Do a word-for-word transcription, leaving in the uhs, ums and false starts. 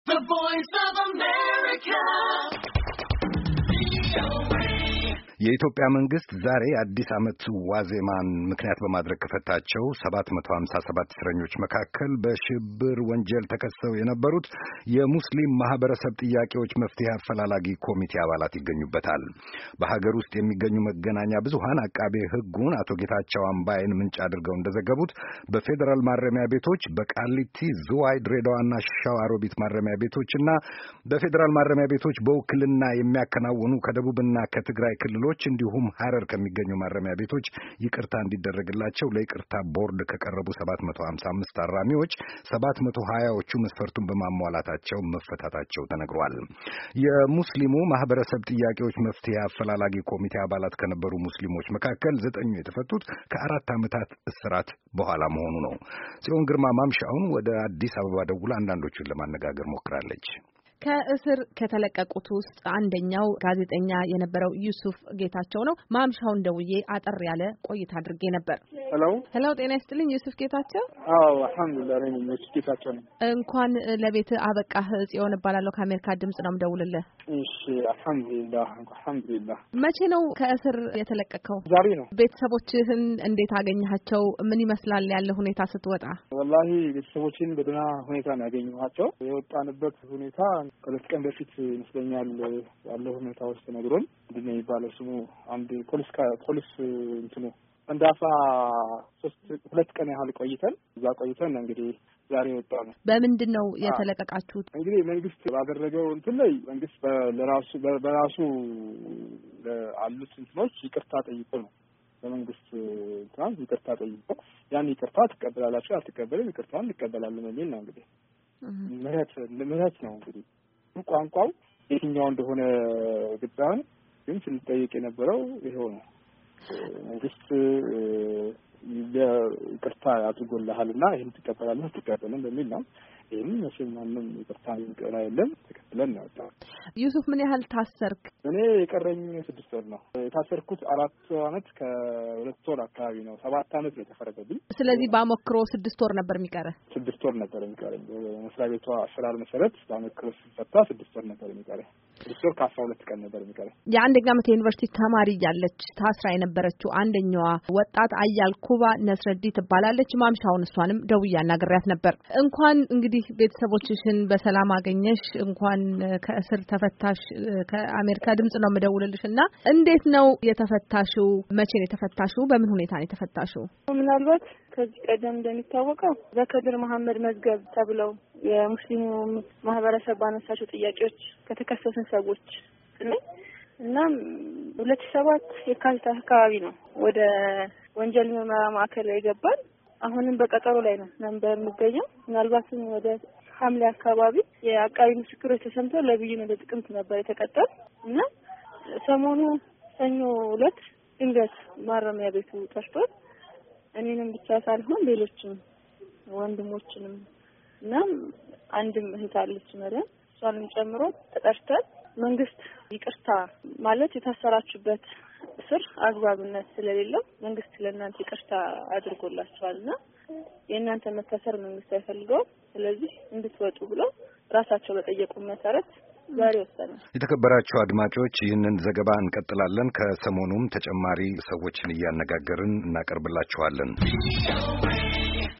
The Voice of America. የኢትዮጵያ መንግስት ዛሬ አዲስ ዓመት ዋዜማን ምክንያት በማድረግ ከፈታቸው ሰባት መቶ ሃምሳ ሰባት እስረኞች መካከል በሽብር ወንጀል ተከሰው የነበሩት የሙስሊም ማህበረሰብ ጥያቄዎች መፍትሄ አፈላላጊ ኮሚቴ አባላት ይገኙበታል። በሀገር ውስጥ የሚገኙ መገናኛ ብዙሃን አቃቤ ሕጉን አቶ ጌታቸው አምባይን ምንጭ አድርገው እንደዘገቡት በፌዴራል ማረሚያ ቤቶች፣ በቃሊቲ፣ ዝዋይ፣ ድሬዳዋና ሸዋሮቢት ማረሚያ ቤቶችና በፌዴራል ማረሚያ ቤቶች በውክልና የሚያከናውኑ ከደቡብና ከትግራይ ክልሎች እንዲሁም ሐረር ከሚገኙ ማረሚያ ቤቶች ይቅርታ እንዲደረግላቸው ለይቅርታ ቦርድ ከቀረቡ ሰባት መቶ ሃምሳ አምስት ታራሚዎች ሰባት መቶ ሀያዎቹ መስፈርቱን በማሟላታቸው መፈታታቸው ተነግሯል። የሙስሊሙ ማህበረሰብ ጥያቄዎች መፍትሄ አፈላላጊ ኮሚቴ አባላት ከነበሩ ሙስሊሞች መካከል ዘጠኙ የተፈቱት ከአራት ዓመታት እስራት በኋላ መሆኑ ነው። ጽዮን ግርማ ማምሻውን ወደ አዲስ አበባ ደውላ አንዳንዶቹን ለማነጋገር ሞክራለች። ከእስር ከተለቀቁት ውስጥ አንደኛው ጋዜጠኛ የነበረው ዩሱፍ ጌታቸው ነው። ማምሻውን ደውዬ አጠር ያለ ቆይታ አድርጌ ነበር። ሄሎ ሄሎ፣ ጤና ይስጥልኝ ዩሱፍ ጌታቸው። አዎ አልሐምዱሊላህ ነኝ። ዩሱፍ ጌታቸው ነኝ። እንኳን ለቤት አበቃህ። ጽዮን እባላለሁ ከአሜሪካ ድምጽ ነው የምደውልልህ። እሺ አልሐምዱሊላህ አልሐምዱሊላህ። መቼ ነው ከእስር የተለቀቀው? ዛሬ ነው። ቤተሰቦችህን እንዴት አገኘሃቸው? ምን ይመስላል ያለ ሁኔታ ስትወጣ? ወላሂ ቤተሰቦችን በደህና ሁኔታ ነው ያገኘኋቸው። የወጣንበት ሁኔታ ከሁለት ቀን በፊት ይመስለኛል ያለው ሁኔታ ውስጥ ነግሮን ምንድን ነው የሚባለው ስሙ አንድ ፖሊስ ፖሊስ እንትኑ እንዳፋ ሶስት ሁለት ቀን ያህል ቆይተን እዛ ቆይተን እንግዲህ ዛሬ ወጣ ነው። በምንድን ነው የተለቀቃችሁት? እንግዲህ መንግስት ባደረገው እንትን ላይ መንግስት ለራሱ በራሱ አሉት እንትኖች ይቅርታ ጠይቆ ነው በመንግስት እንትን ይቅርታ ጠይቆ ያን ይቅርታ ትቀበላላችሁ አትቀበሉም ይቅርታውን እንቀበላለን የሚል ነው። እንግዲህ ምህረት ምህረት ነው እንግዲህ ቋንቋው የትኛው እንደሆነ ግዳን ግን ስንጠይቅ የነበረው ይሄው ነው። መንግስት ይቅርታ አድርጎልሃልና ይሄን ትቀበላለህ ትቀበለን በሚል ነው። ይሄን መስማማንም ይቅርታ ይቀራ የለም ተቀበለን ነው ያወጣው። ዩሱፍ ምን ያህል ታሰርክ? እኔ የቀረኝ ስድስት ወር ነው የታሰርኩት። አራት አመት ከሁለት ወር አካባቢ ነው። ሰባት አመት ነው የተፈረደብኝ። ስለዚህ ባሞክሮ ስድስት ወር ነበር የሚቀረው። ስድስት ወር ነበር የሚቀረኝ። መስሪያ ቤቷ አሰራር መሰረት ባሞክሮ ሲፈታ ስድስት ወር ነበር የሚቀረኝ። ስድስት ወር ከአስራ ሁለት ቀን ነበር የሚቀረኝ። የአንደኛ ዓመት የዩኒቨርሲቲ ተማሪ እያለች ታስራ የነበረችው አንደኛዋ ወጣት አያል ኩባ ነስረዲ ትባላለች። ማምሻውን እሷንም ደውዬ አናግሬያት ነበር። እንኳን እንግዲህ ቤተሰቦችሽን በሰላም አገኘሽ፣ እንኳን ከእስር ተፈታሽ። ከአሜሪካ ድምጽ ነው የምደውልልሽ እና እንዴት ነው የተፈታሽው? መቼ ነው የተፈታሽው? በምን ሁኔታ ነው የተፈታሽው? ምናልባት ከዚህ ቀደም እንደሚታወቀው በከድር መሐመድ መዝገብ ተብለው የሙስሊሙ ማህበረሰብ ባነሳቸው ጥያቄዎች ከተከሰሱን ሰዎች እና ሁለት ሺህ ሰባት የካቲት አካባቢ ነው ወደ ወንጀል ምርመራ ማዕከል የገባን። አሁንም በቀጠሮ ላይ ነው ነበር የሚገኘው። ምናልባትም ወደ ሐምሌ አካባቢ የአቃቢ ምስክሮች ተሰምተው ለብይን ወደ ጥቅምት ነበር የተቀጠል እና ሰሞኑ ሰኞ ዕለት ድንገት ማረሚያ ቤቱ ጠርቶን እኔንም ብቻ ሳልሆን ሌሎችም ወንድሞችንም እና አንድም እህት አለች መሪያ እሷንም ጨምሮ ተጠርተን መንግስት ይቅርታ ማለት የታሰራችሁበት እስር አግባብነት ስለሌለው መንግስት ለእናንተ ይቅርታ አድርጎላችኋልና የእናንተ መታሰር መንግስት አይፈልገውም፣ ስለዚህ እንድትወጡ ብሎ ራሳቸው በጠየቁ መሰረት ዛሬ ወሰነ። የተከበራችሁ አድማጮች ይህንን ዘገባ እንቀጥላለን። ከሰሞኑም ተጨማሪ ሰዎችን እያነጋገርን እናቀርብላችኋለን።